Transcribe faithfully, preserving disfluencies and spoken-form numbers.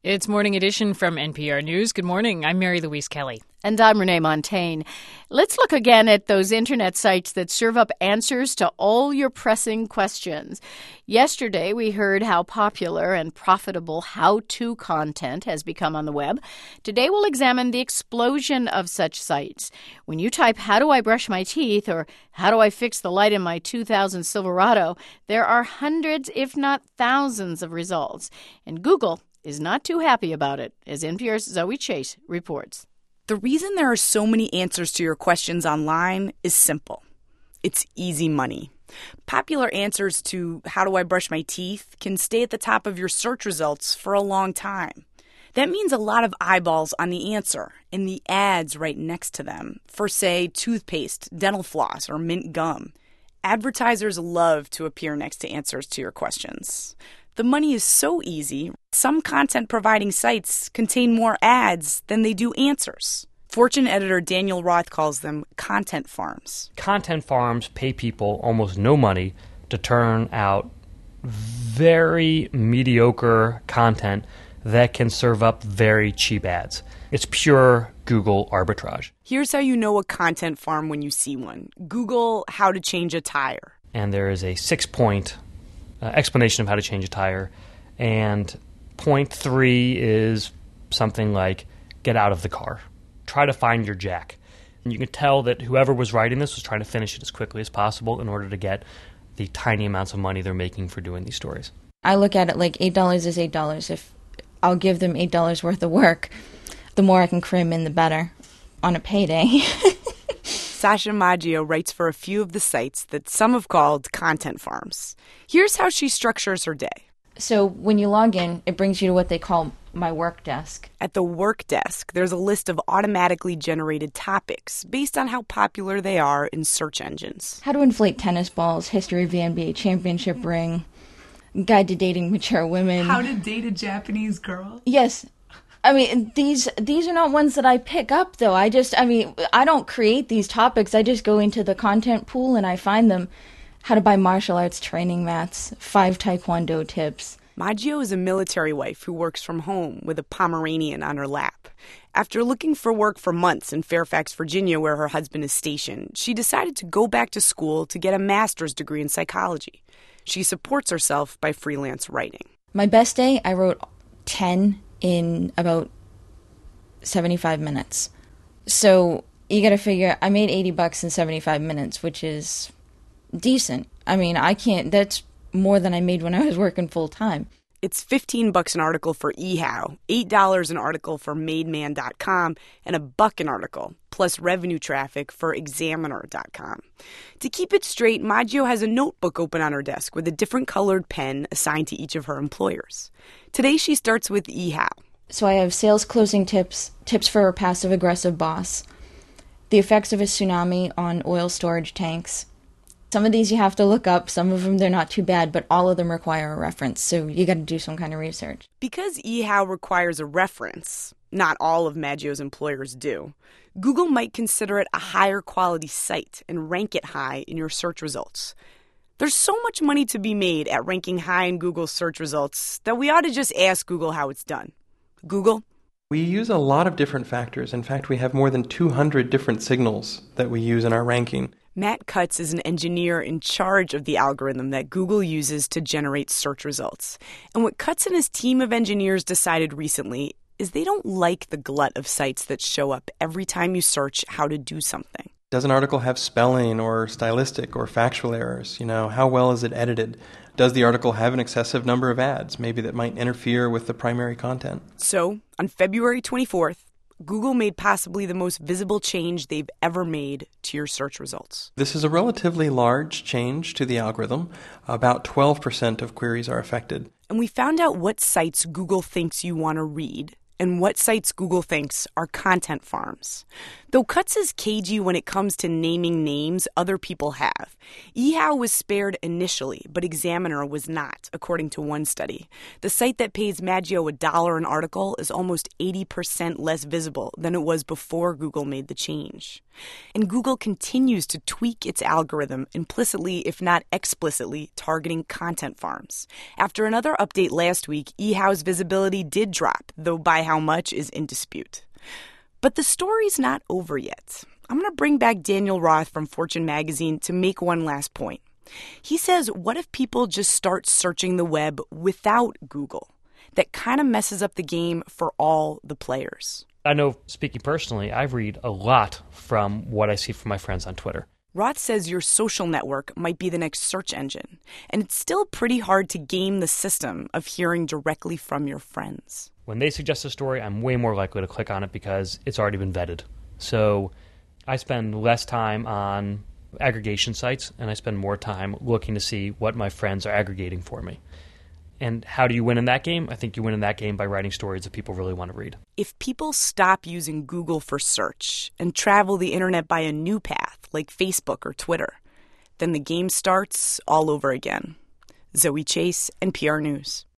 It's Morning Edition from N P R News. Good morning. I'm Mary Louise Kelly. And I'm Renee Montaigne. Let's look again at those internet sites that serve up answers to all your pressing questions. Yesterday, we heard how popular and profitable how-to content has become on the web. Today, we'll examine the explosion of such sites. When you type, "How do I brush my teeth?" or "How do I fix the light in my two thousand Silverado?" there are hundreds, if not thousands, of results. And Google is not too happy about it, as N P R's Zoe Chase reports. The reason there are so many answers to your questions online is simple. It's easy money. Popular answers to "How do I brush my teeth?" can stay at the top of your search results for a long time. That means a lot of eyeballs on the answer and the ads right next to them for, say, toothpaste, dental floss, or mint gum. Advertisers love to appear next to answers to your questions. The money is so easy, some content-providing sites contain more ads than they do answers. Fortune editor Daniel Roth calls them content farms. Content farms pay people almost no money to turn out very mediocre content that can serve up very cheap ads. It's pure Google arbitrage. Here's how you know a content farm when you see one. Google how to change a tire. And there is a six-point Uh, explanation of how to change a tire, and point three is something like get out of the car. Try to find your jack. And you can tell that whoever was writing this was trying to finish it as quickly as possible in order to get the tiny amounts of money they're making for doing these stories. I look at it like eight dollars is eight dollars. If I'll give them eight dollars worth of work, the more I can cram in, the better on a payday. Sasha Maggio writes for a few of the sites that some have called content farms. Here's how she structures her day. So when you log in, it brings you to what they call my work desk. At the work desk, there's a list of automatically generated topics based on how popular they are in search engines. How to inflate tennis balls, history of the N B A championship ring, guide to dating mature women. How to date a Japanese girl? Yes. I mean, these these are not ones that I pick up, though. I just, I mean, I don't create these topics. I just go into the content pool and I find them. How to buy martial arts training mats, five taekwondo tips. Maggio is a military wife who works from home with a Pomeranian on her lap. After looking for work for months in Fairfax, Virginia, where her husband is stationed, she decided to go back to school to get a master's degree in psychology. She supports herself by freelance writing. My best day, I wrote ten in about seventy-five minutes. So you got to figure, I made eighty bucks in seventy-five minutes, which is decent. I mean, I can't, that's more than I made when I was working full time. It's fifteen bucks an article for eHow, eight dollars an article for made man dot com, and a buck an article, plus revenue traffic for examiner dot com. To keep it straight, Maggio has a notebook open on her desk with a different colored pen assigned to each of her employers. Today she starts with eHow. So I have sales closing tips, tips for a passive-aggressive boss, the effects of a tsunami on oil storage tanks. Some of these you have to look up. Some of them, they're not too bad, but all of them require a reference, so you got to do some kind of research. Because eHow requires a reference, not all of Maggio's employers do, Google might consider it a higher quality site and rank it high in your search results. There's so much money to be made at ranking high in Google's search results that we ought to just ask Google how it's done. Google? We use a lot of different factors. In fact, we have more than two hundred different signals that we use in our ranking. Matt Cutts is an engineer in charge of the algorithm that Google uses to generate search results. And what Cutts and his team of engineers decided recently is they don't like the glut of sites that show up every time you search how to do something. Does an article have spelling or stylistic or factual errors? You know, how well is it edited? Does the article have an excessive number of ads, maybe that might interfere with the primary content? So, on February twenty-fourth, Google made possibly the most visible change they've ever made to your search results. This is a relatively large change to the algorithm. About twelve percent of queries are affected. And we found out what sites Google thinks you want to read and what sites Google thinks are content farms. Though Cutts is cagey when it comes to naming names other people have, eHow was spared initially, but Examiner was not, according to one study. The site that pays Maggio a dollar an article is almost eighty percent less visible than it was before Google made the change. And Google continues to tweak its algorithm implicitly, if not explicitly, targeting content farms. After another update last week, eHow's visibility did drop, though by how much is in dispute. But the story's not over yet. I'm going to bring back Daniel Roth from Fortune magazine to make one last point. He says, what if people just start searching the web without Google? That kind of messes up the game for all the players. I know, speaking personally, I read a lot from what I see from my friends on Twitter. Roth says your social network might be the next search engine, and it's still pretty hard to game the system of hearing directly from your friends. When they suggest a story, I'm way more likely to click on it because it's already been vetted. So I spend less time on aggregation sites, and I spend more time looking to see what my friends are aggregating for me. And how do you win in that game? I think you win in that game by writing stories that people really want to read. If people stop using Google for search and travel the internet by a new path, like Facebook or Twitter, then the game starts all over again. Zoe Chase, N P R News.